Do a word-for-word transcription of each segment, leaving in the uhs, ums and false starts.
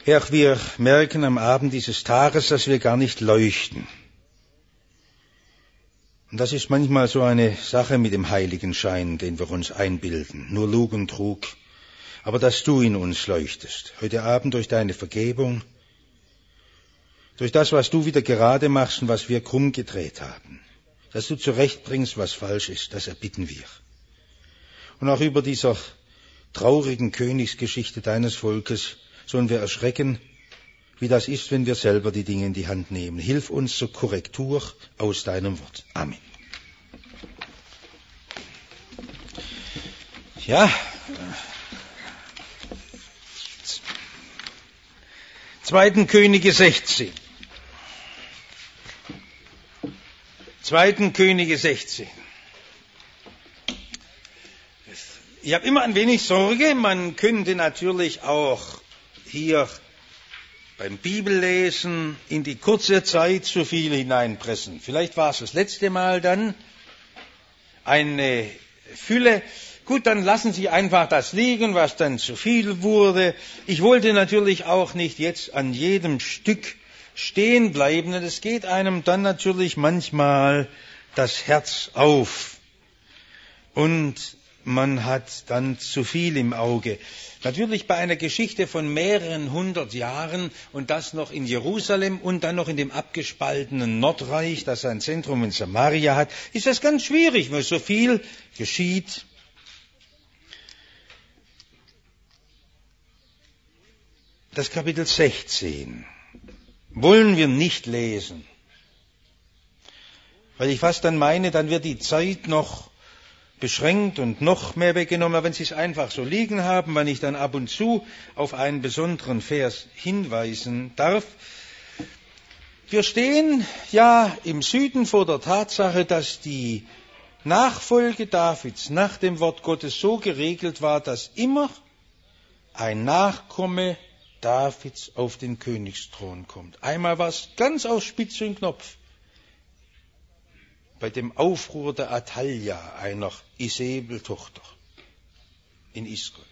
Herr, wir merken am Abend dieses Tages, dass wir gar nicht leuchten. Und das ist manchmal so eine Sache mit dem Heiligenschein, den wir uns einbilden. Nur Lug und Trug. Aber dass du in uns leuchtest. Heute Abend durch deine Vergebung. Durch das, was du wieder gerade machst und was wir krumm gedreht haben. Dass du zurechtbringst, was falsch ist. Das erbitten wir. Und auch über dieser traurigen Königsgeschichte deines Volkes sollen wir erschrecken, wie das ist, wenn wir selber die Dinge in die Hand nehmen. Hilf uns zur Korrektur aus deinem Wort. Amen. Ja, Zweiten Könige sechzehn. Zweiten Könige sechzehn. Ich habe immer ein wenig Sorge, man könnte natürlich auch hier beim Bibellesen in die kurze Zeit zu viel hineinpressen. Vielleicht war es das letzte Mal dann eine Fülle. Gut, dann lassen Sie einfach das liegen, was dann zu viel wurde. Ich wollte natürlich auch nicht jetzt an jedem Stück stehen bleiben. Und es geht einem dann natürlich manchmal das Herz auf. Und man hat dann zu viel im Auge. Natürlich bei einer Geschichte von mehreren hundert Jahren und das noch in Jerusalem und dann noch in dem abgespaltenen Nordreich, das ein Zentrum in Samaria hat, ist das ganz schwierig, weil so viel geschieht. Das Kapitel sechzehn wollen wir nicht lesen, weil ich fast dann meine, dann wird die Zeit noch beschränkt und noch mehr weggenommen. Aber wenn Sie es einfach so liegen haben, wenn ich dann ab und zu auf einen besonderen Vers hinweisen darf. Wir stehen ja im Süden vor der Tatsache, dass die Nachfolge Davids nach dem Wort Gottes so geregelt war, dass immer ein Nachkomme Davids auf den Königsthron kommt. Einmal war es ganz auf Spitz und Knopf. Bei dem Aufruhr der Athalja, einer Isebel-Tochter in Israel,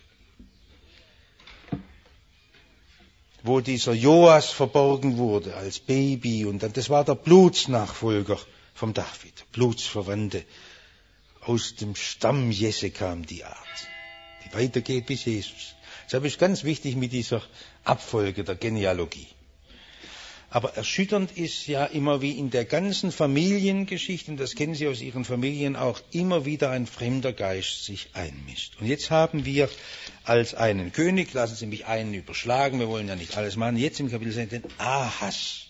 wo dieser Joas verborgen wurde als Baby, und dann, das war der Blutsnachfolger vom David, Blutsverwandte. Aus dem Stamm Jesse kam die Art, die weitergeht bis Jesus. Deshalb ist ganz wichtig mit dieser Abfolge der Genealogie. Aber erschütternd ist ja immer, wie in der ganzen Familiengeschichte, und das kennen Sie aus Ihren Familien auch, immer wieder ein fremder Geist sich einmischt. Und jetzt haben wir als einen König, lassen Sie mich einen überschlagen, wir wollen ja nicht alles machen, jetzt im Kapitel sehen, den Ahas.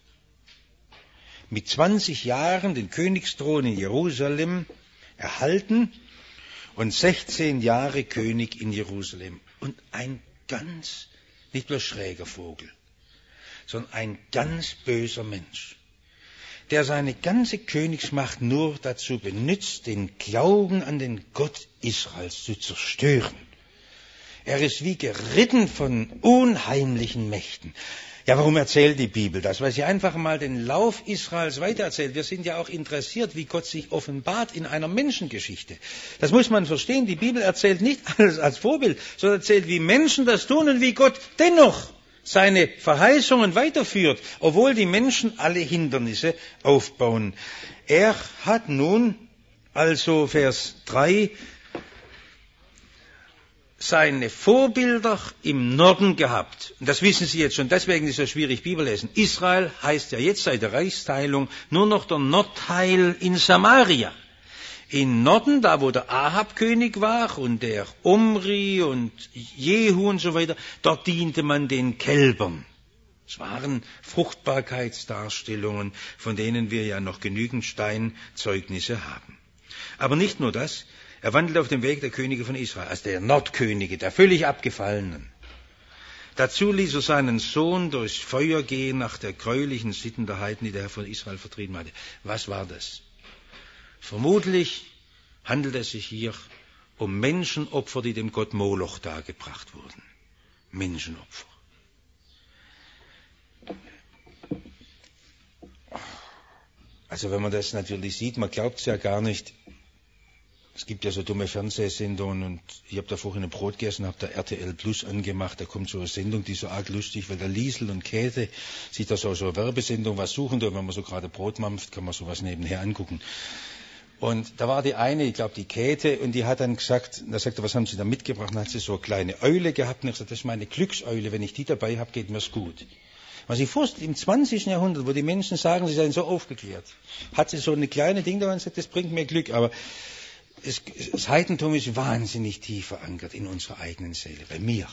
Mit zwanzig Jahren den Königsthron in Jerusalem erhalten und sechzehn Jahre König in Jerusalem. Und ein ganz, nicht bloß schräger Vogel, sondern ein ganz böser Mensch, der seine ganze Königsmacht nur dazu benutzt, den Glauben an den Gott Israels zu zerstören. Er ist wie geritten von unheimlichen Mächten. Ja, warum erzählt die Bibel das? Weil sie einfach mal den Lauf Israels weitererzählt. Wir sind ja auch interessiert, wie Gott sich offenbart in einer Menschengeschichte. Das muss man verstehen. Die Bibel erzählt nicht alles als Vorbild, sondern erzählt, wie Menschen das tun und wie Gott dennoch seine Verheißungen weiterführt, obwohl die Menschen alle Hindernisse aufbauen. Er hat nun, also Vers drei, seine Vorbilder im Norden gehabt. Und das wissen Sie jetzt schon, deswegen ist es so schwierig Bibel lesen. Israel heißt ja jetzt seit der Reichsteilung nur noch der Nordteil in Samaria. Im Norden, da wo der Ahab König war und der Omri und Jehu und so weiter, dort diente man den Kälbern. Es waren Fruchtbarkeitsdarstellungen, von denen wir ja noch genügend Steinzeugnisse haben. Aber nicht nur das, er wandelt auf dem Weg der Könige von Israel, als der Nordkönige, der völlig abgefallenen. Dazu ließ er seinen Sohn durchs Feuer gehen nach der gräulichen Sitten der Heiden, die der Herr von Israel vertrieben hatte. Was war das? Vermutlich handelt es sich hier um Menschenopfer, die dem Gott Moloch dargebracht wurden. Menschenopfer. Also wenn man das natürlich sieht, man glaubt es ja gar nicht, Es gibt ja so dumme Fernsehsendungen und ich habe da vorhin ein Brot gegessen, habe da R T L Plus angemacht, da kommt so eine Sendung, die ist so arg lustig, weil der Liesel und Käthe sich da so, so eine Werbesendung was suchen, und wenn man so gerade Brot mampft, kann man sowas nebenher angucken. Und da war die eine, ich glaube die Käthe, und die hat dann gesagt, da sagte, was haben Sie da mitgebracht? Und dann hat sie so eine kleine Eule gehabt und ich gesagt, das ist meine Glückseule, wenn ich die dabei habe, geht mir's gut. Was ich vorstelle, im zwanzigsten Jahrhundert, wo die Menschen sagen, sie seien so aufgeklärt, hat sie so eine kleine Ding da und sagt, das bringt mir Glück, aber Es, das Heidentum ist wahnsinnig tief verankert in unserer eigenen Seele, bei mir.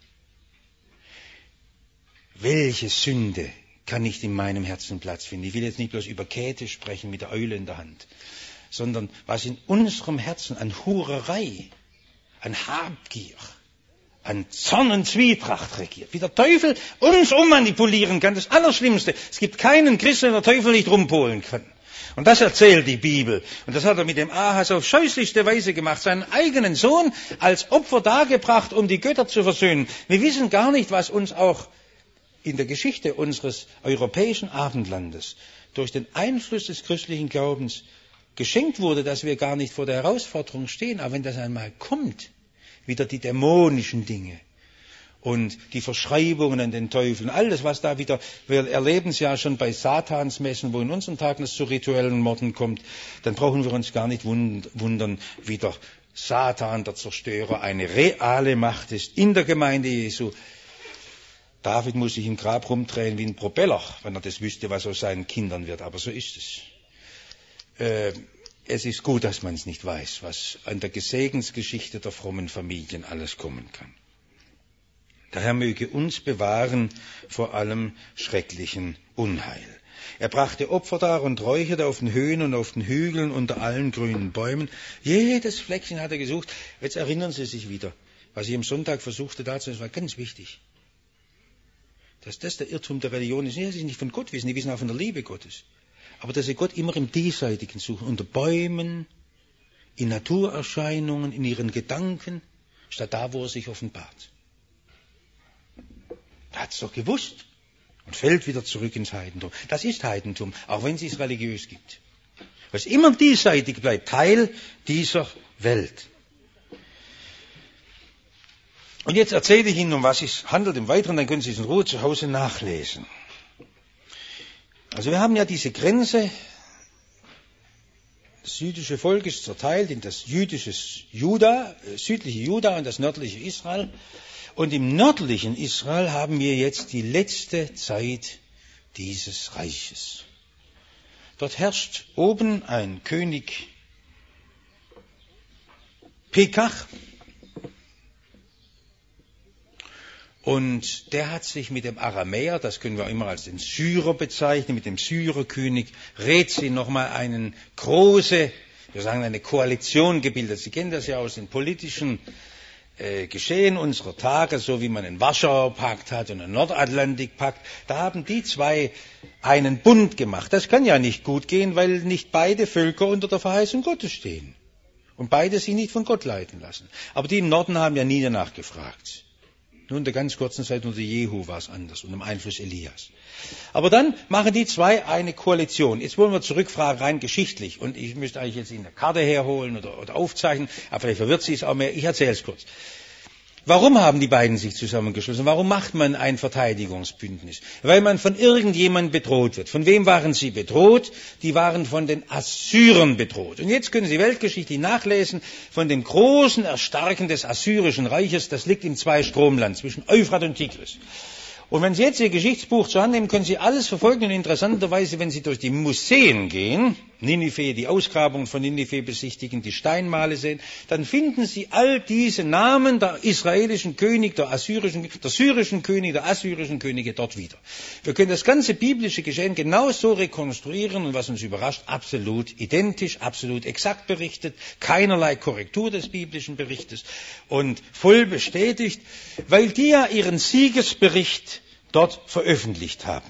Welche Sünde kann nicht in meinem Herzen Platz finden? Ich will jetzt nicht bloß über Käthe sprechen mit der Eule in der Hand, sondern was in unserem Herzen an Hurerei, an Habgier, an Zorn und Zwietracht regiert, wie der Teufel uns ummanipulieren kann, das Allerschlimmste. Es gibt keinen Christen, den der Teufel nicht rumpolen kann. Und das erzählt die Bibel. Und das hat er mit dem Ahas auf scheußlichste Weise gemacht. Seinen eigenen Sohn als Opfer dargebracht, um die Götter zu versöhnen. Wir wissen gar nicht, was uns auch in der Geschichte unseres europäischen Abendlandes durch den Einfluss des christlichen Glaubens geschenkt wurde, dass wir gar nicht vor der Herausforderung stehen. Aber wenn das einmal kommt, wieder die dämonischen Dinge und die Verschreibungen an den Teufeln, alles was da wieder, wir erleben es ja schon bei Satansmessen, wo in unseren Tagen es zu rituellen Morden kommt, dann brauchen wir uns gar nicht wundern, wie der Satan, der Zerstörer, eine reale Macht ist in der Gemeinde Jesu. David muss sich im Grab rumdrehen wie ein Propeller, wenn er das wüsste, was aus seinen Kindern wird, aber so ist es. Äh, es ist gut, dass man es nicht weiß, was an der Segensgeschichte der frommen Familien alles kommen kann. Der Herr möge uns bewahren vor allem schrecklichen Unheil. Er brachte Opfer dar und räucherte auf den Höhen und auf den Hügeln unter allen grünen Bäumen. Jedes Fleckchen hat er gesucht. Jetzt erinnern Sie sich wieder, was ich am Sonntag versuchte dazu, das war ganz wichtig. Dass das der Irrtum der Religion ist, nicht, dass sie nicht von Gott wissen, die wissen auch von der Liebe Gottes. Aber dass sie Gott immer im Diesseitigen suchen, unter Bäumen, in Naturerscheinungen, in ihren Gedanken, statt da, wo er sich offenbart. Er hat es doch gewusst und fällt wieder zurück ins Heidentum. Das ist Heidentum, auch wenn es es religiös gibt. Weil es immer diesseitig bleibt, Teil dieser Welt. Und jetzt erzähle ich Ihnen, um was es handelt im Weiteren, dann können Sie es in Ruhe zu Hause nachlesen. Also wir haben ja diese Grenze, das jüdische Volk ist zerteilt in das jüdische Juda, südliche Juda und das nördliche Israel. Und im nördlichen Israel haben wir jetzt die letzte Zeit dieses Reiches. Dort herrscht oben ein König Pekach. Und der hat sich mit dem Aramäer, das können wir immer als den Syrer bezeichnen, mit dem Syrerkönig Rezin nochmal eine große, wir sagen eine Koalition gebildet. Sie kennen das ja aus den politischen äh, Geschehen unserer Tage, so wie man einen Warschauer Pakt hat und einen Nordatlantikpakt. Da haben die zwei einen Bund gemacht. Das kann ja nicht gut gehen, weil nicht beide Völker unter der Verheißung Gottes stehen. Und beide sich nicht von Gott leiten lassen. Aber die im Norden haben ja nie danach gefragt. Nur in der ganz kurzen Zeit unter Jehu war es anders, unter dem Einfluss Elias. Aber dann machen die zwei eine Koalition. Jetzt wollen wir zurückfragen, rein geschichtlich. Und ich müsste eigentlich jetzt eine Karte herholen oder, oder aufzeichnen, aber vielleicht verwirrt sie es auch mehr. Ich erzähle es kurz. Warum haben die beiden sich zusammengeschlossen? Warum macht man ein Verteidigungsbündnis? Weil man von irgendjemandem bedroht wird. Von wem waren sie bedroht? Die waren von den Assyrern bedroht. Und jetzt können Sie weltgeschichtlich nachlesen von dem großen Erstarken des assyrischen Reiches. Das liegt im Zweistromland zwischen Euphrat und Tigris. Und wenn Sie jetzt Ihr Geschichtsbuch zur Hand nehmen, können Sie alles verfolgen. Und interessanterweise, wenn Sie durch die Museen gehen, Ninive, die Ausgrabungen von Ninive besichtigen, die Steinmale sehen, dann finden Sie all diese Namen der israelischen König, der assyrischen, der syrischen König, der assyrischen Könige dort wieder. Wir können das ganze biblische Geschehen genauso rekonstruieren und was uns überrascht, absolut identisch, absolut exakt berichtet, keinerlei Korrektur des biblischen Berichtes und voll bestätigt, weil die ja ihren Siegesbericht dort veröffentlicht haben.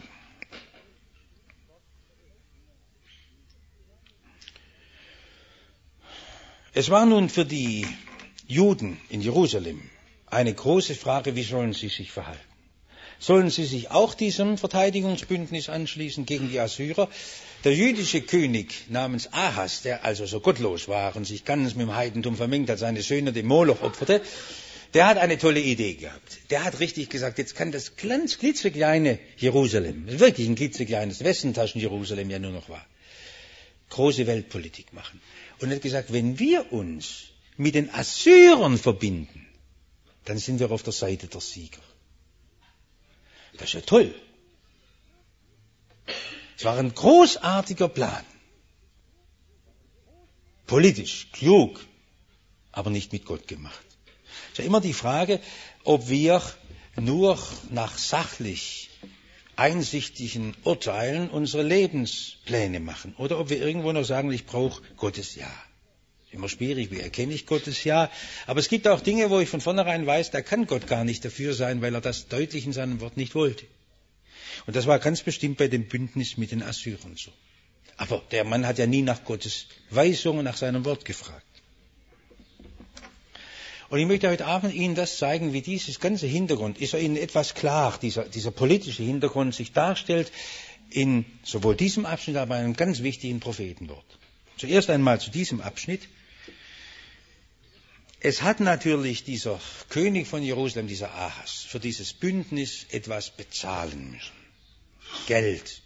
Es war nun für die Juden in Jerusalem eine große Frage, wie sollen sie sich verhalten? sollen sie sich auch diesem Verteidigungsbündnis anschließen gegen die Assyrer. Der jüdische König namens Ahas, der also so gottlos war und sich ganz mit dem Heidentum vermengt hat, seine Söhne dem Moloch opferte, der hat eine tolle Idee gehabt. Der hat richtig gesagt, jetzt kann das ganz klitzekleine Jerusalem, wirklich ein klitzekleines Westentaschen-Jerusalem ja nur noch war, große Weltpolitik machen. Und er hat gesagt, wenn wir uns mit den Assyrern verbinden, dann sind wir auf der Seite der Sieger. Das ist ja toll. Es war ein großartiger Plan. Politisch, klug, aber nicht mit Gott gemacht. Es ist ja immer die Frage, ob wir nur nach sachlich einsichtigen Urteilen unsere Lebenspläne machen oder ob wir irgendwo noch sagen, ich brauche Gottes Ja. Immer schwierig, wie erkenne ich Gottes Ja? Aber es gibt auch Dinge, wo ich von vornherein weiß, da kann Gott gar nicht dafür sein, weil er das deutlich in seinem Wort nicht wollte. Und das war ganz bestimmt bei dem Bündnis mit den Assyrern so. Aber der Mann hat ja nie nach Gottes Weisung und nach seinem Wort gefragt. Und ich möchte heute Abend Ihnen das zeigen, wie dieses ganze Hintergrund, ist Ihnen etwas klar, dieser, dieser politische Hintergrund sich darstellt in sowohl diesem Abschnitt, aber einem ganz wichtigen Prophetenwort. Zuerst einmal zu diesem Abschnitt. Es hat natürlich dieser König von Jerusalem, dieser Ahas, für dieses Bündnis etwas bezahlen müssen. Geld.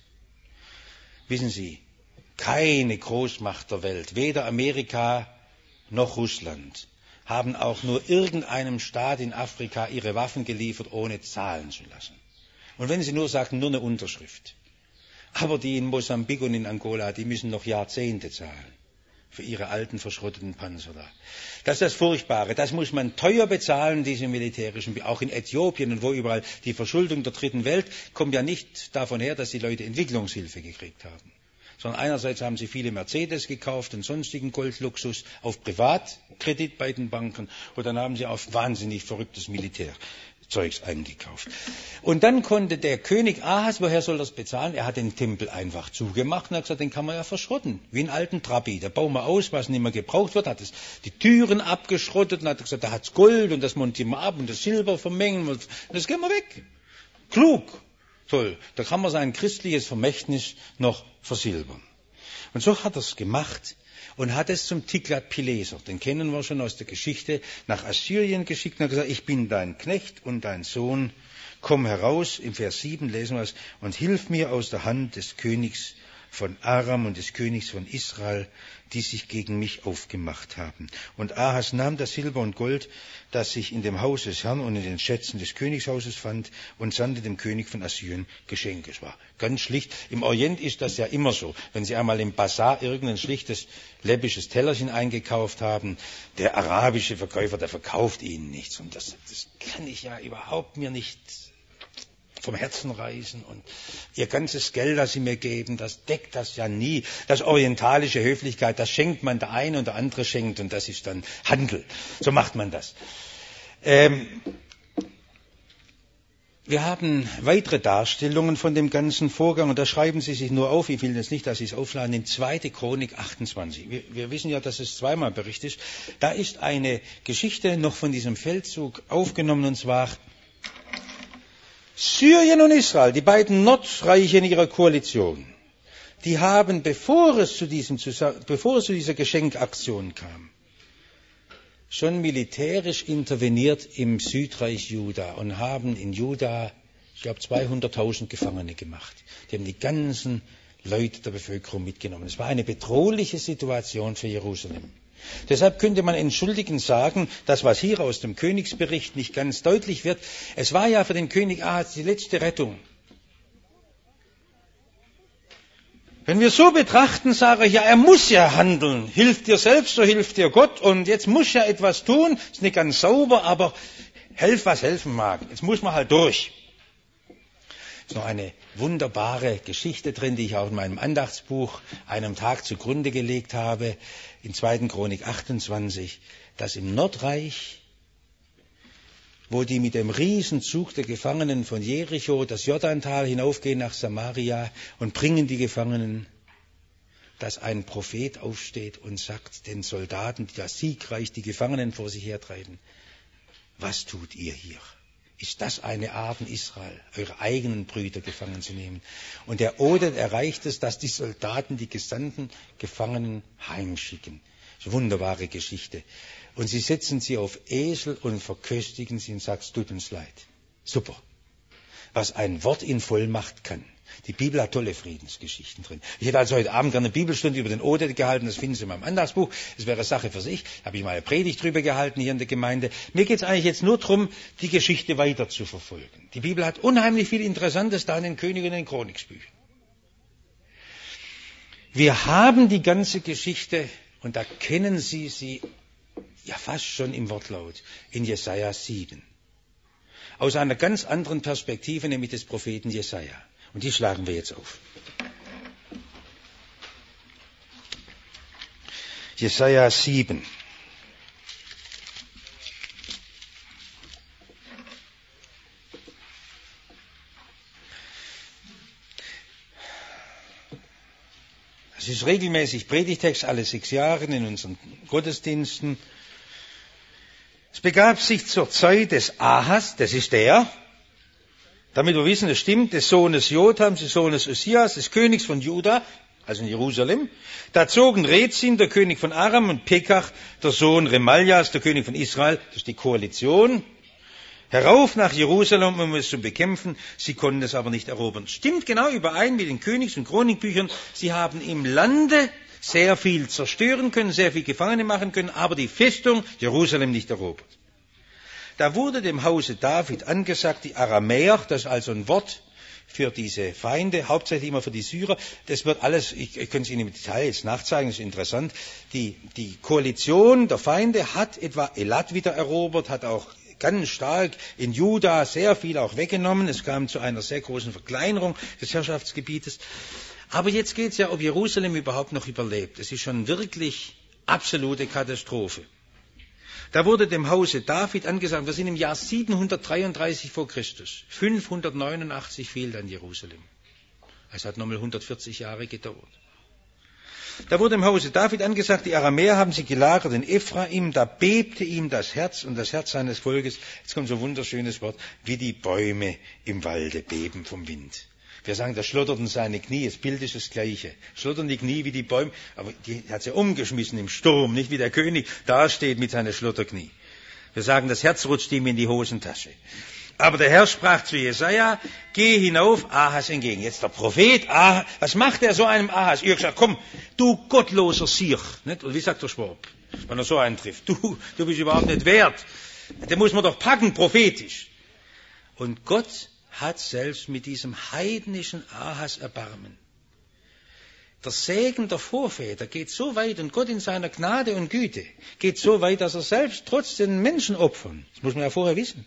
Wissen Sie, keine Großmacht der Welt, weder Amerika noch Russland, haben auch nur irgendeinem Staat in Afrika ihre Waffen geliefert, ohne zahlen zu lassen. Und wenn Sie nur sagen, nur eine Unterschrift. Aber die in Mosambik und in Angola, die müssen noch Jahrzehnte zahlen für ihre alten, verschrotteten Panzer da. Das ist das Furchtbare. Das muss man teuer bezahlen, diese militärischen, auch in Äthiopien und wo überall. Die Verschuldung der dritten Welt kommt ja nicht davon her, dass die Leute Entwicklungshilfe gekriegt haben. Sondern einerseits haben sie viele Mercedes gekauft und sonstigen Goldluxus auf Privatkredit bei den Banken und dann haben sie auf wahnsinnig verrücktes Militärzeugs eingekauft. Und dann konnte der König Ahas, woher soll das bezahlen? Er hat den Tempel einfach zugemacht und hat gesagt, den kann man ja verschrotten, wie einen alten Trabi. Da bauen wir aus, was nicht mehr gebraucht wird, hat es die Türen abgeschrottet und hat gesagt, da hat's Gold und das montieren wir ab und das Silber vermengen und das gehen wir weg. Klug. Toll, da kann man sein christliches Vermächtnis noch versilbern. Und so hat er es gemacht und hat es zum Tiglat-Pileser, den kennen wir schon aus der Geschichte, nach Assyrien geschickt und hat gesagt, ich bin dein Knecht und dein Sohn, komm heraus, im Vers sieben lesen wir es, und hilf mir aus der Hand des Königs von Aram und des Königs von Israel, die sich gegen mich aufgemacht haben. Und Ahas nahm das Silber und Gold, das sich in dem Haus des Herrn und in den Schätzen des Königshauses fand, und sandte dem König von Assyrien Geschenke. Es war ganz schlicht. Im Orient ist das ja immer so. Wenn Sie einmal im Bazar irgendein schlichtes, läppisches Tellerchen eingekauft haben, der arabische Verkäufer, der verkauft Ihnen nichts. Und das, das kann ich ja überhaupt mir nicht vom Herzen reißen und ihr ganzes Geld, das sie mir geben, das deckt das ja nie. Das orientalische Höflichkeit, das schenkt man der eine und der andere schenkt und das ist dann Handel. So macht man das. Ähm, wir haben weitere Darstellungen von dem ganzen Vorgang und da schreiben Sie sich nur auf, ich will jetzt nicht, dass Sie es aufschlagen, in zweite Chronik achtundzwanzig. Wir, wir wissen ja, dass es zweimal berichtet ist. Da ist eine Geschichte noch von diesem Feldzug aufgenommen und zwar Syrien und Israel, die beiden Nordreiche in ihrer Koalition, die haben, bevor es zu, diesem, bevor es zu dieser Geschenkaktion kam, schon militärisch interveniert im Südreich Juda und haben in Juda, ich glaube, zweihunderttausend Gefangene gemacht. Die haben die ganzen Leute der Bevölkerung mitgenommen. Es war eine bedrohliche Situation für Jerusalem. Deshalb könnte man entschuldigend sagen, das, was hier aus dem Königsbericht nicht ganz deutlich wird, es war ja für den König Ahas die letzte Rettung. Wenn wir so betrachten, sage ich, ja, er muss ja handeln. Hilft dir selbst, so hilft dir Gott. Und jetzt muss ja etwas tun. Ist nicht ganz sauber, aber helf, was helfen mag. Jetzt muss man halt durch. Ist noch eine wunderbare Geschichte drin, die ich auch in meinem Andachtsbuch einem Tag zugrunde gelegt habe, in zweite Chronik achtundzwanzig, dass im Nordreich, wo die mit dem Riesenzug der Gefangenen von Jericho das Jordantal hinaufgehen nach Samaria und bringen die Gefangenen, dass ein Prophet aufsteht und sagt den Soldaten, die da siegreich die Gefangenen vor sich hertreiben, was tut ihr hier? Ist das eine Art in Israel, eure eigenen Brüder gefangen zu nehmen? Und der Oded erreicht es, dass die Soldaten die gesandten Gefangenen heimschicken. Das ist eine wunderbare Geschichte. Und sie setzen sie auf Esel und verköstigen sie und sagen, es tut uns leid. Super. Was ein Wort in Vollmacht kann. Die Bibel hat tolle Friedensgeschichten drin. Ich hätte also heute Abend gerne eine Bibelstunde über den Oded gehalten, das finden Sie in meinem Anlassbuch. Das wäre eine Sache für sich. Da habe ich mal eine Predigt drüber gehalten hier in der Gemeinde. Mir geht es eigentlich jetzt nur darum, die Geschichte weiter zu verfolgen. Die Bibel hat unheimlich viel Interessantes da in den König- und den Chroniksbüchern. Wir haben die ganze Geschichte, und da kennen Sie sie ja fast schon im Wortlaut, in Jesaja sieben. Aus einer ganz anderen Perspektive, nämlich des Propheten Jesaja. Und die schlagen wir jetzt auf. Jesaja sieben. Das ist regelmäßig Predigtext, alle sechs Jahre in unseren Gottesdiensten. Es begab sich zur Zeit des Ahas, das ist der, damit wir wissen, es stimmt, des Sohnes Jothams, des Sohnes Uzias, des Königs von Juda, also in Jerusalem. Da zogen Rezin, der König von Aram, und Pekach, der Sohn Remaljas, der König von Israel, das ist die Koalition, herauf nach Jerusalem, um es zu bekämpfen. Sie konnten es aber nicht erobern. Stimmt genau überein mit den Königs- und Chronikbüchern. Sie haben im Lande sehr viel zerstören können, sehr viel Gefangene machen können, aber die Festung Jerusalem nicht erobert. Da wurde dem Hause David angesagt, die Aramäer, das ist also ein Wort für diese Feinde, hauptsächlich immer für die Syrer. Das wird alles, ich, ich könnte es Ihnen im Detail jetzt nachzeigen, das ist interessant. Die, die Koalition der Feinde hat etwa Elat wieder erobert, hat auch ganz stark in Juda sehr viel auch weggenommen. Es kam zu einer sehr großen Verkleinerung des Herrschaftsgebietes. Aber jetzt geht es ja, ob Jerusalem überhaupt noch überlebt. Es ist schon wirklich absolute Katastrophe. Da wurde dem Hause David angesagt, wir sind im Jahr siebenhundertdreiunddreißig vor Christus. fünfhundertneunundachtzig fiel dann Jerusalem. Es hat nochmal hundertvierzig Jahre gedauert. Da wurde dem Hause David angesagt, die Aramäer haben sie gelagert in Ephraim, da bebte ihm das Herz und das Herz seines Volkes, jetzt kommt so ein wunderschönes Wort, wie die Bäume im Walde beben vom Wind. Wir sagen, da schlotterten seine Knie, das Bild ist das Gleiche. Schlottern die Knie wie die Bäume, aber die hat sie umgeschmissen im Sturm, nicht wie der König da steht mit seinen Schlotterknie. Wir sagen, das Herz rutscht ihm in die Hosentasche. Aber der Herr sprach zu Jesaja, geh hinauf Ahas entgegen. Jetzt der Prophet, Ahas, was macht er so einem Ahas? Ihr sagt, komm, du gottloser Siech. Nicht? Und wie sagt der Schwab, wenn er so einen trifft? Du, du bist überhaupt nicht wert. Den muss man doch packen, prophetisch. Und Gott hat selbst mit diesem heidnischen Ahas Erbarmen. Der Segen der Vorväter geht so weit und Gott in seiner Gnade und Güte geht so weit, dass er selbst trotz den Menschenopfern, das muss man ja vorher wissen,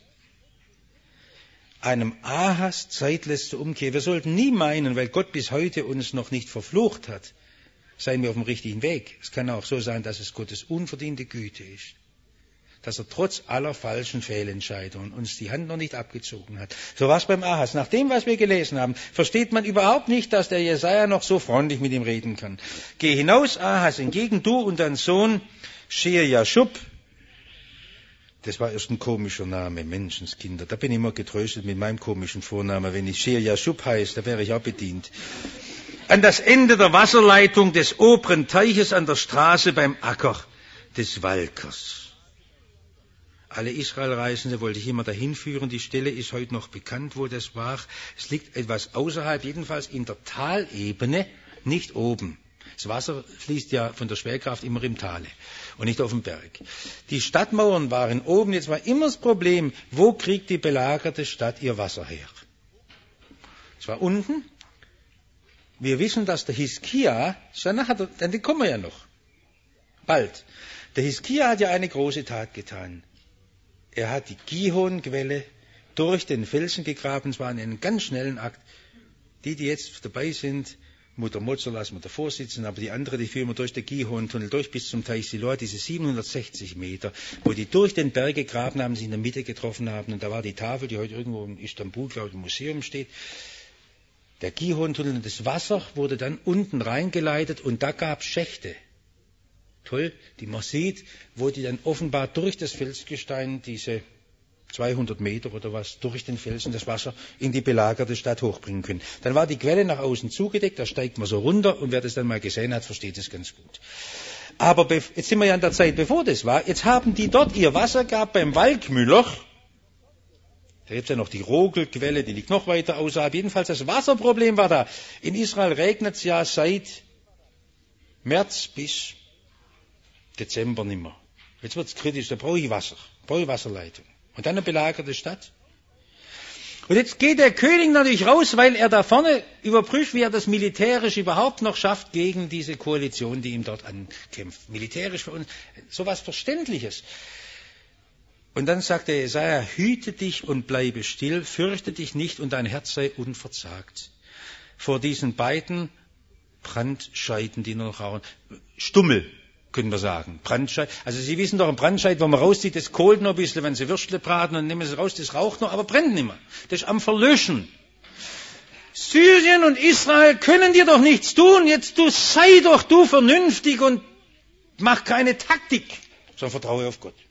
einem Ahas Zeit lässt zur Umkehr. Wir sollten nie meinen, weil Gott bis heute uns noch nicht verflucht hat, seien wir auf dem richtigen Weg. Es kann auch so sein, dass es Gottes unverdiente Güte ist, dass er trotz aller falschen Fehlentscheidungen uns die Hand noch nicht abgezogen hat. So war es beim Ahas. Nach dem, was wir gelesen haben, versteht man überhaupt nicht, dass der Jesaja noch so freundlich mit ihm reden kann. Geh hinaus, Ahas, entgegen, du und dein Sohn Shear-Jashub. Das war erst ein komischer Name, Menschenskinder. Da bin ich immer getröstet mit meinem komischen Vornamen. Wenn ich Shear-Jashub heiße, da wäre ich auch bedient. An das Ende der Wasserleitung des oberen Teiches an der Straße beim Acker des Walkers. Alle Israelreisende wollte ich immer dahin führen. Die Stelle ist heute noch bekannt, wo das war. Es liegt etwas außerhalb, jedenfalls in der Talebene, nicht oben. Das Wasser fließt ja von der Schwerkraft immer im Tale und nicht auf dem Berg. Die Stadtmauern waren oben. Jetzt war immer das Problem, wo kriegt die belagerte Stadt ihr Wasser her? Es war unten. Wir wissen, dass der Hiskia, dann kommen wir ja noch, bald. Der Hiskia hat ja eine große Tat getan. Er hat die Gihon-Quelle durch den Felsen gegraben. Es war in einem ganz schnellen Akt. Die, die jetzt dabei sind, Mutter Mozart lassen wir davor sitzen, aber die andere, die führen wir durch den Gihon-Tunnel durch bis zum Teich Siloa, diese siebenhundertsechzig Meter, wo die durch den Berg gegraben haben, sich in der Mitte getroffen haben. Und da war die Tafel, die heute irgendwo in Istanbul, glaube ich, im Museum steht. Der Gihon-Tunnel und das Wasser wurde dann unten reingeleitet und da gab es Schächte. Toll, die man sieht, wo die dann offenbar durch das Felsgestein diese zweihundert Meter oder was, durch den Felsen das Wasser in die belagerte Stadt hochbringen können. Dann war die Quelle nach außen zugedeckt, da steigt man so runter und wer das dann mal gesehen hat, versteht es ganz gut. Aber jetzt sind wir ja in der Zeit, bevor das war, jetzt haben die dort ihr Wasser gehabt beim Walkmüller. Da gibt es ja noch die Rogelquelle, die liegt noch weiter außerhalb. Jedenfalls das Wasserproblem war da. In Israel regnet es ja seit März bis Dezember nimmer. Jetzt wird es kritisch, da brauche ich Wasser, brauche ich Wasserleitung. Und dann eine belagerte Stadt. Und jetzt geht der König natürlich raus, weil er da vorne überprüft, wie er das militärisch überhaupt noch schafft gegen diese Koalition, die ihm dort ankämpft. Militärisch für uns sowas Verständliches. Und dann sagt der Jesaja, hüte dich und bleibe still, fürchte dich nicht und dein Herz sei unverzagt. Vor diesen beiden Brandscheiden, die nur noch rauchen, Stummel, können wir sagen. Brandscheid. Also Sie wissen doch, ein Brandscheid, wo man rauszieht, das kohlt noch ein bisschen, wenn Sie Würstle braten und nehmen Sie raus, das raucht noch, aber brennt nicht mehr. Das ist am Verlöschen. Syrien und Israel können dir doch nichts tun, jetzt du sei doch du vernünftig und mach keine Taktik, sondern vertraue auf Gott.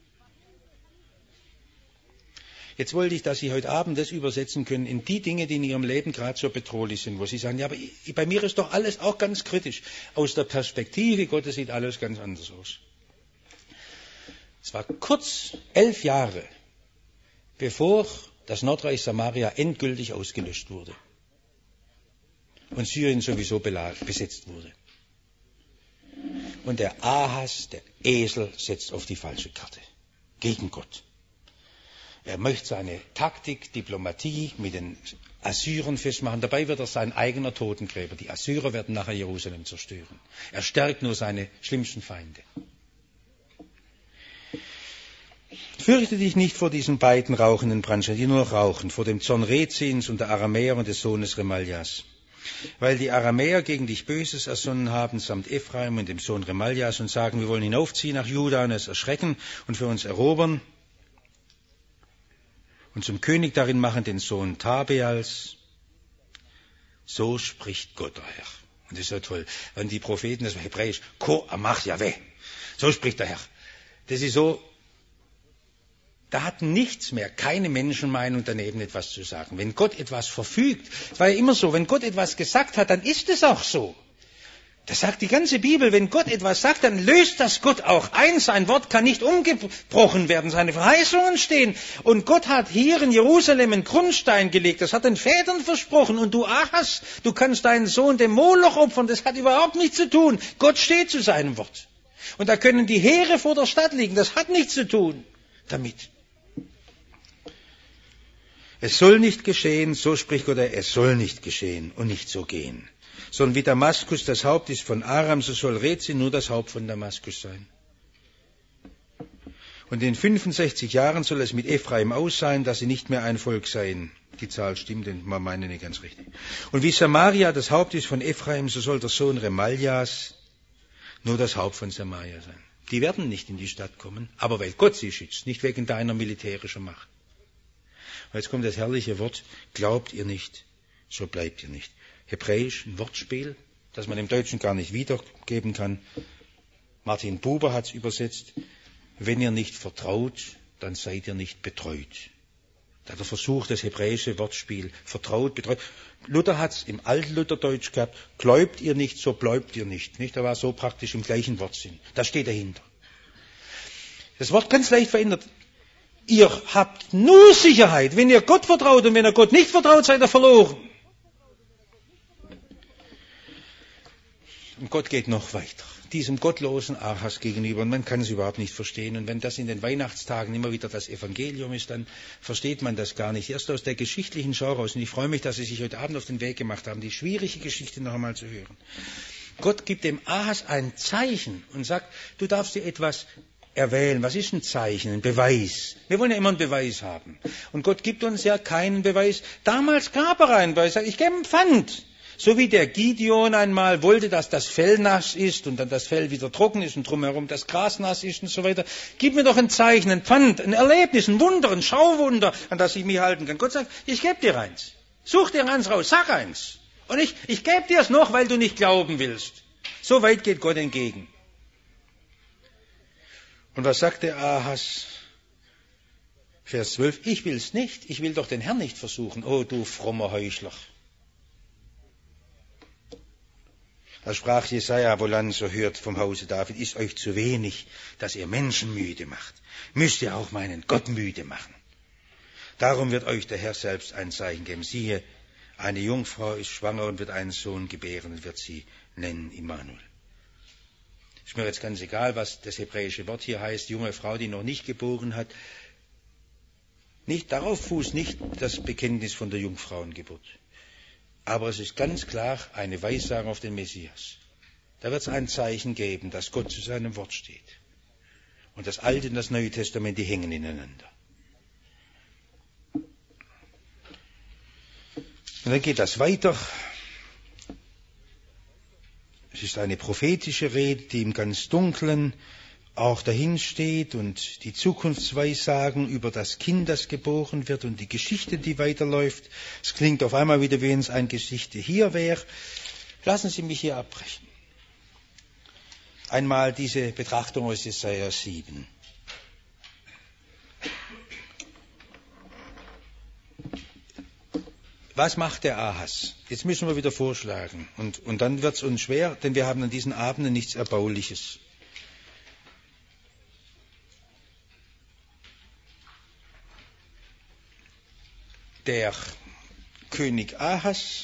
Jetzt wollte ich, dass Sie heute Abend das übersetzen können in die Dinge, die in Ihrem Leben gerade so bedrohlich sind, wo Sie sagen, ja, aber ich, bei mir ist doch alles auch ganz kritisch. Aus der Perspektive Gottes sieht alles ganz anders aus. Es war kurz elf Jahre, bevor das Nordreich Samaria endgültig ausgelöscht wurde und Syrien sowieso besetzt wurde. Und der Ahas, der Esel, setzt auf die falsche Karte. Gegen Gott. Er möchte seine Taktik, Diplomatie mit den Assyrern festmachen. Dabei wird er sein eigener Totengräber. Die Assyrer werden nachher Jerusalem zerstören. Er stärkt nur seine schlimmsten Feinde. Fürchte dich nicht vor diesen beiden rauchenden Brandscheiden, die nur noch rauchen, vor dem Zorn Rezins und der Aramäer und des Sohnes Remaljas. Weil die Aramäer gegen dich Böses ersonnen haben, samt Ephraim und dem Sohn Remaljas, und sagen, wir wollen hinaufziehen nach Juda und es erschrecken und für uns erobern, und zum König darin machen den Sohn Tabeals. So spricht Gott, der Herr. Und das ist so toll. Wenn die Propheten, das war hebräisch, Ko amach Yahweh. So spricht der Herr. Das ist so, da hat nichts mehr, keine Menschenmeinung daneben etwas zu sagen. Wenn Gott etwas verfügt, es war ja immer so, wenn Gott etwas gesagt hat, dann ist es auch so. Das sagt die ganze Bibel, wenn Gott etwas sagt, dann löst das Gott auch ein. Sein Wort kann nicht umgebrochen werden, seine Verheißungen stehen. Und Gott hat hier in Jerusalem einen Grundstein gelegt, das hat den Vätern versprochen. Und du Ahas, du kannst deinen Sohn dem Moloch opfern, das hat überhaupt nichts zu tun. Gott steht zu seinem Wort. Und da können die Heere vor der Stadt liegen, das hat nichts zu tun damit. Es soll nicht geschehen, so spricht Gott, es soll nicht geschehen und nicht so gehen. Sondern wie Damaskus das Haupt ist von Aram, so soll Rezin nur das Haupt von Damaskus sein. Und in fünfundsechzig Jahren soll es mit Ephraim aus sein, dass sie nicht mehr ein Volk seien. Die Zahl stimmt, denn man meine nicht ganz richtig. Und wie Samaria das Haupt ist von Ephraim, so soll der Sohn Remaljas nur das Haupt von Samaria sein. Die werden nicht in die Stadt kommen, aber weil Gott sie schützt, nicht wegen deiner militärischen Macht. Und jetzt kommt das herrliche Wort, glaubt ihr nicht, so bleibt ihr nicht. Hebräisch, ein Wortspiel, das man im Deutschen gar nicht wiedergeben kann. Martin Buber hat es übersetzt, wenn ihr nicht vertraut, dann seid ihr nicht betreut. Da hat er versucht, das hebräische Wortspiel, vertraut, betreut. Luther hat es im Altlutherdeutsch gehabt, gläubt ihr nicht, so bleibt ihr nicht. nicht. Da war so praktisch im gleichen Wortsinn. Das steht dahinter. Das Wort ganz leicht verändert. Ihr habt nur Sicherheit, wenn ihr Gott vertraut, und wenn ihr Gott nicht vertraut, seid ihr verloren. Und Gott geht noch weiter, diesem gottlosen Ahas gegenüber. Und man kann es überhaupt nicht verstehen. Und wenn das in den Weihnachtstagen immer wieder das Evangelium ist, dann versteht man das gar nicht. Erst aus der geschichtlichen Schau raus. Und ich freue mich, dass Sie sich heute Abend auf den Weg gemacht haben, die schwierige Geschichte noch einmal zu hören. Gott gibt dem Ahas ein Zeichen und sagt, du darfst dir etwas erwählen. Was ist ein Zeichen, ein Beweis? Wir wollen ja immer einen Beweis haben. Und Gott gibt uns ja keinen Beweis. Damals gab er einen Beweis. Ich gebe einen Pfand. So wie der Gideon einmal wollte, dass das Fell nass ist und dann das Fell wieder trocken ist und drumherum das Gras nass ist und so weiter. Gib mir doch ein Zeichen, ein Pfand, ein Erlebnis, ein Wunder, ein Schauwunder, an das ich mich halten kann. Gott sagt, ich gebe dir eins. Such dir eins raus, sag eins. Und ich, ich gebe dir es noch, weil du nicht glauben willst. So weit geht Gott entgegen. Und was sagt der Ahas? Vers zwölf, ich will's nicht, ich will doch den Herrn nicht versuchen, oh du frommer Heuchler. Da sprach Jesaja, wohlan so hört vom Hause David, ist euch zu wenig, dass ihr Menschen müde macht. Müsst ihr auch meinen Gott müde machen. Darum wird euch der Herr selbst ein Zeichen geben. Siehe, eine Jungfrau ist schwanger und wird einen Sohn gebären und wird sie nennen Immanuel. Ist mir jetzt ganz egal, was das hebräische Wort hier heißt, junge Frau, die noch nicht geboren hat. Nicht darauf fußt nicht das Bekenntnis von der Jungfrauengeburt. Aber es ist ganz klar eine Weissagung auf den Messias. Da wird es ein Zeichen geben, dass Gott zu seinem Wort steht. Und das Alte und das Neue Testament, die hängen ineinander. Und dann geht das weiter. Es ist eine prophetische Rede, die im ganz Dunklen auch dahin steht und die Zukunftsweissagen über das Kind, das geboren wird und die Geschichte, die weiterläuft. Es klingt auf einmal wieder, wie wenn es eine Geschichte hier wäre. Lassen Sie mich hier abbrechen. Einmal diese Betrachtung aus Jesaja sieben. Was macht der Ahas? Jetzt müssen wir wieder vorschlagen. Und, und dann wird es uns schwer, denn wir haben an diesen Abenden nichts Erbauliches. Der König Ahas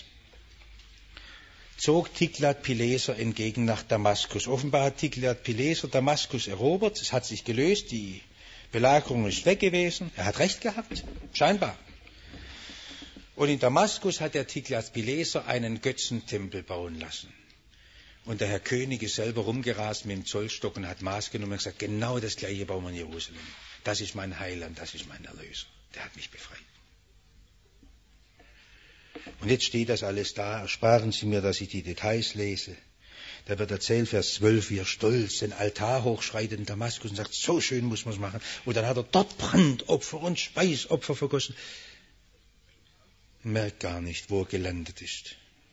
zog Tiglat-Pileser entgegen nach Damaskus. Offenbar hat Tiglat-Pileser Damaskus erobert. Es hat sich gelöst, die Belagerung ist weg gewesen. Er hat recht gehabt, scheinbar. Und in Damaskus hat der Tiglat-Pileser einen Götzentempel bauen lassen. Und der Herr König ist selber rumgerast mit dem Zollstock und hat Maß genommen und gesagt, genau das gleiche bauen wir in Jerusalem. Das ist mein Heiland, das ist mein Erlöser. Der hat mich befreit. Und jetzt steht das alles da. Ersparen Sie mir, dass ich die Details lese. Da wird erzählt, Vers zwölf, wie er stolz den Altar hochschreitet in Damaskus und sagt, so schön muss man es machen. Und dann hat er dort Brandopfer und Speisopfer vergossen. Merkt gar nicht, wo er gelandet ist.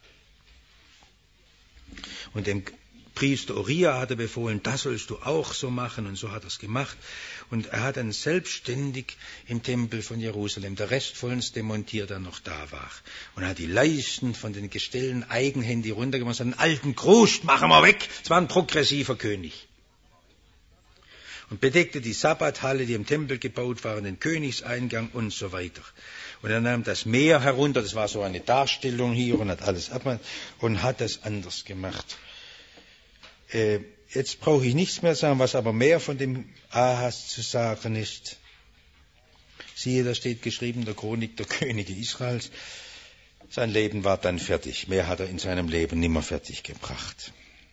Und dem Priester Uriah hat er befohlen, das sollst du auch so machen, und so hat er es gemacht. Und er hat dann selbstständig im Tempel von Jerusalem der Rest vollends demontiert, der noch da war. Und er hat die Leisten von den Gestellen eigenhändig runtergemacht, einen alten Krust machen wir weg. Es war ein progressiver König. Und bedeckte die Sabbathalle, die im Tempel gebaut war, den Königseingang und so weiter. Und er nahm das Meer herunter, das war so eine Darstellung hier, und hat alles abgemacht und hat das anders gemacht. Äh, jetzt brauche ich nichts mehr sagen, was aber mehr von dem Ahas zu sagen ist. Siehe, da steht geschrieben in der Chronik der Könige Israels. Sein Leben war dann fertig. Mehr hat er in seinem Leben nimmer fertig gebracht.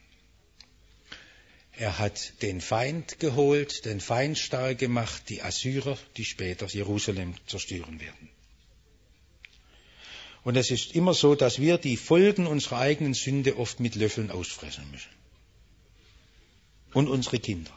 Er hat den Feind geholt, den Feind stark gemacht, die Assyrer, die später Jerusalem zerstören werden. Und es ist immer so, dass wir die Folgen unserer eigenen Sünde oft mit Löffeln ausfressen müssen. Und unsere Kinder.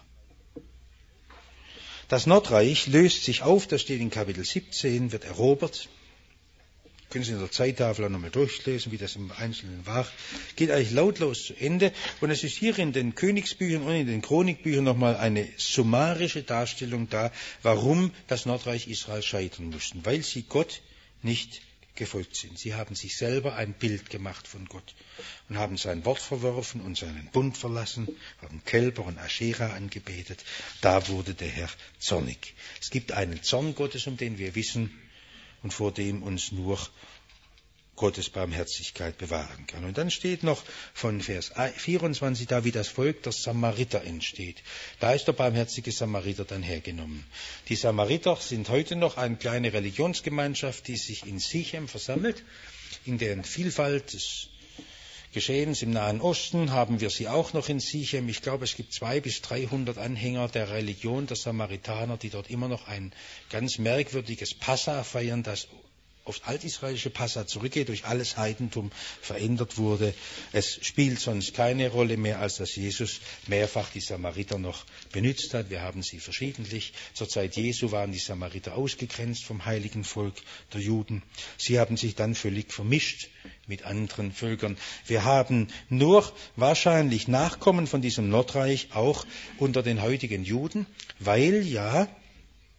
Das Nordreich löst sich auf, das steht in Kapitel siebzehn, wird erobert. Können Sie in der Zeittafel auch nochmal durchlesen, wie das im Einzelnen war. Geht eigentlich lautlos zu Ende. Und es ist hier in den Königsbüchern und in den Chronikbüchern nochmal eine summarische Darstellung da, warum das Nordreich Israel scheitern musste. Weil sie Gott nicht gefolgt sind. Sie haben sich selber ein Bild gemacht von Gott und haben sein Wort verworfen und seinen Bund verlassen, haben Kälber und Aschera angebetet. Da wurde der Herr zornig. Es gibt einen Zorn Gottes, um den wir wissen und vor dem uns nur Gottes Barmherzigkeit bewahren kann. Und dann steht noch von Vers vierundzwanzig da, wie das Volk der Samariter entsteht. Da ist der barmherzige Samariter dann hergenommen. Die Samariter sind heute noch eine kleine Religionsgemeinschaft, die sich in Sichem versammelt. In der Vielfalt des Geschehens im Nahen Osten haben wir sie auch noch in Sichem. Ich glaube, es gibt zweihundert bis dreihundert Anhänger der Religion der Samaritaner, die dort immer noch ein ganz merkwürdiges Passa feiern, das auf altisraelische Passa zurückgeht, durch alles Heidentum verändert wurde. Es spielt sonst keine Rolle mehr, als dass Jesus mehrfach die Samariter noch benutzt hat. Wir haben sie verschiedentlich. Zur Zeit Jesu waren die Samariter ausgegrenzt vom heiligen Volk der Juden. Sie haben sich dann völlig vermischt mit anderen Völkern. Wir haben nur wahrscheinlich Nachkommen von diesem Nordreich auch unter den heutigen Juden, weil ja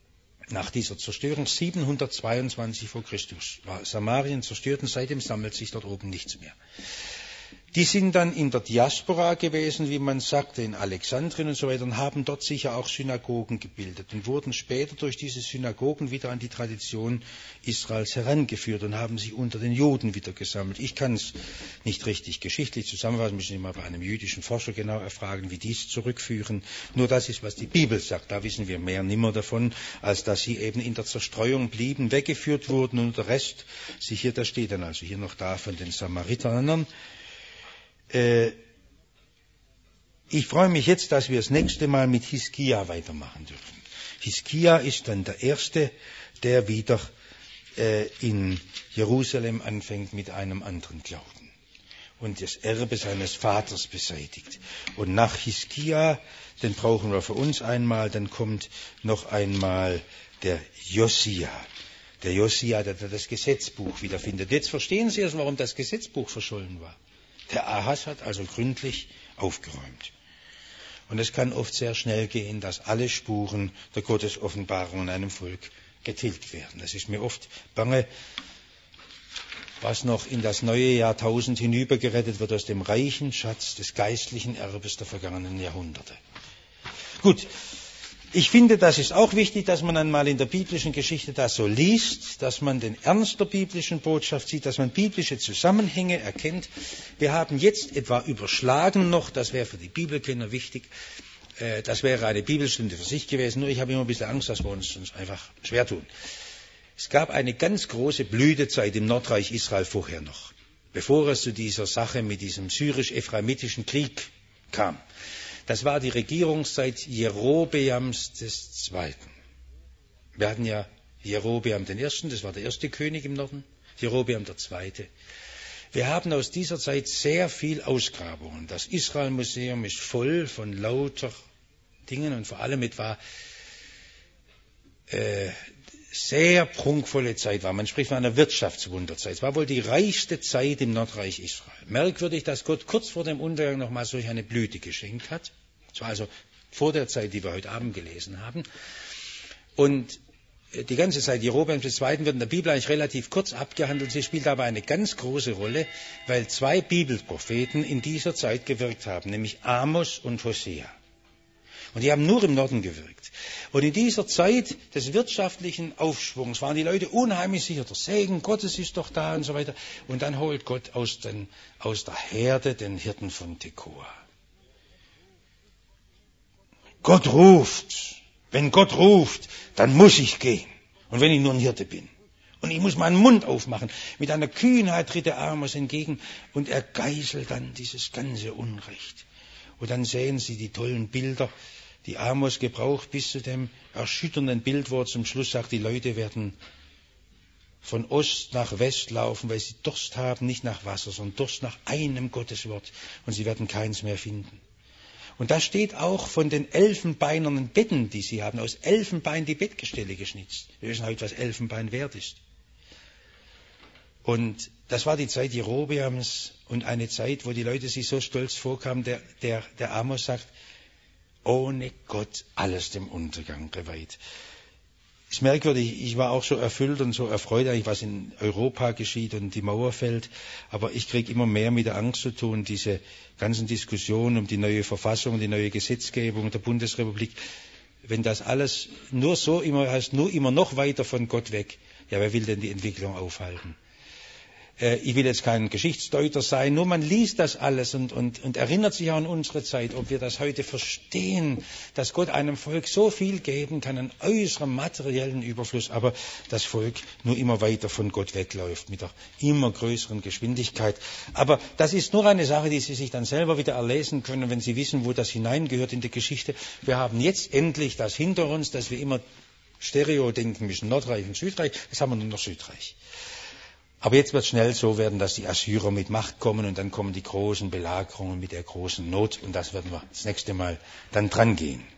nach dieser Zerstörung, siebenhundertzweiundzwanzig vor Christus, war Samarien zerstört und seitdem sammelt sich dort oben nichts mehr. Die sind dann in der Diaspora gewesen, wie man sagte, in Alexandrien und so weiter, und haben dort sicher auch Synagogen gebildet und wurden später durch diese Synagogen wieder an die Tradition Israels herangeführt und haben sich unter den Juden wieder gesammelt. Ich kann es nicht richtig geschichtlich zusammenfassen, müssen Sie mal bei einem jüdischen Forscher genau erfragen, wie die es zurückführen. Nur das ist, was die Bibel sagt. Da wissen wir mehr nimmer davon, als dass sie eben in der Zerstreuung blieben, weggeführt wurden und der Rest, sich hier, da steht dann also hier noch da von den Samaritanern. Ich freue mich jetzt, dass wir das nächste Mal mit Hiskia weitermachen dürfen. Hiskia ist dann der Erste, der wieder äh, in Jerusalem anfängt mit einem anderen Glauben und das Erbe seines Vaters beseitigt. Und nach Hiskia, den brauchen wir für uns einmal, dann kommt noch einmal der Josia. Der Josia, der das Gesetzbuch wiederfindet. Jetzt verstehen Sie erst, warum das Gesetzbuch verschollen war. Der Ahas hat also gründlich aufgeräumt. Und es kann oft sehr schnell gehen, dass alle Spuren der Gottesoffenbarung in einem Volk getilgt werden. Das ist mir oft bange, was noch in das neue Jahrtausend hinübergerettet wird aus dem reichen Schatz des geistlichen Erbes der vergangenen Jahrhunderte. Gut. Ich finde, das ist auch wichtig, dass man einmal in der biblischen Geschichte das so liest, dass man den Ernst der biblischen Botschaft sieht, dass man biblische Zusammenhänge erkennt. Wir haben jetzt etwa überschlagen noch, das wäre für die Bibelkenner wichtig, äh, das wäre eine Bibelstunde für sich gewesen, nur ich habe immer ein bisschen Angst, dass wir uns, uns einfach schwer tun. Es gab eine ganz große Blütezeit im Nordreich Israel vorher noch, bevor es zu dieser Sache mit diesem syrisch-ephraimitischen Krieg kam. Das war die Regierungszeit Jerobeams des Zweiten. Wir hatten ja Jerobeam den Ersten, das war der erste König im Norden, Jerobeam der Zweite. Wir haben aus dieser Zeit sehr viel Ausgrabungen. Das Israel-Museum ist voll von lauter Dingen und vor allem etwa äh, sehr prunkvolle Zeit war. Man spricht von einer Wirtschaftswunderzeit. Es war wohl die reichste Zeit im Nordreich Israel. Merkwürdig, dass Gott kurz vor dem Untergang noch mal solch eine Blüte geschenkt hat. Es war also vor der Zeit, die wir heute Abend gelesen haben. Und die ganze Zeit Jerobeams des Zweiten wird in der Bibel eigentlich relativ kurz abgehandelt. Sie spielt aber eine ganz große Rolle, weil zwei Bibelpropheten in dieser Zeit gewirkt haben, nämlich Amos und Hosea. Und die haben nur im Norden gewirkt. Und in dieser Zeit des wirtschaftlichen Aufschwungs waren die Leute unheimlich sicher, der Segen Gottes ist doch da und so weiter. Und dann holt Gott aus, den, aus der Herde den Hirten von Tekoa. Gott ruft. Wenn Gott ruft, dann muss ich gehen. Und wenn ich nur ein Hirte bin. Und ich muss meinen Mund aufmachen. Mit einer Kühnheit tritt der Amos entgegen und er geißelt dann dieses ganze Unrecht. Und dann sehen Sie die tollen Bilder, die Amos gebraucht, bis zu dem erschütternden Bild, wo er zum Schluss sagt, die Leute werden von Ost nach West laufen, weil sie Durst haben, nicht nach Wasser, sondern Durst nach einem Gotteswort. Und sie werden keins mehr finden. Und da steht auch von den elfenbeinernen Betten, die sie haben, aus Elfenbein die Bettgestelle geschnitzt. Wir wissen heute, was Elfenbein wert ist. Und das war die Zeit Jerobeams und eine Zeit, wo die Leute sich so stolz vorkamen, der, der, der Amos sagt, ohne Gott alles dem Untergang geweiht. Es ist merkwürdig, ich war auch so erfüllt und so erfreut, eigentlich was in Europa geschieht und die Mauer fällt, aber ich kriege immer mehr mit der Angst zu tun, diese ganzen Diskussionen um die neue Verfassung, die neue Gesetzgebung der Bundesrepublik, wenn das alles nur so immer heißt, nur immer noch weiter von Gott weg, ja, wer will denn die Entwicklung aufhalten? Ich will jetzt kein Geschichtsdeuter sein, nur man liest das alles und, und, und erinnert sich auch an unsere Zeit, ob wir das heute verstehen, dass Gott einem Volk so viel geben kann, einen äußeren materiellen Überfluss, aber das Volk nur immer weiter von Gott wegläuft, mit der immer größeren Geschwindigkeit. Aber das ist nur eine Sache, die Sie sich dann selber wieder erlesen können, wenn Sie wissen, wo das hineingehört in die Geschichte. Wir haben jetzt endlich das hinter uns, dass wir immer Stereo denken müssen, Nordreich und Südreich, jetzt haben wir nur noch Südreich. Aber jetzt wird es schnell so werden, dass die Assyrer mit Macht kommen und dann kommen die großen Belagerungen mit der großen Not und das werden wir das nächste Mal dann dran gehen.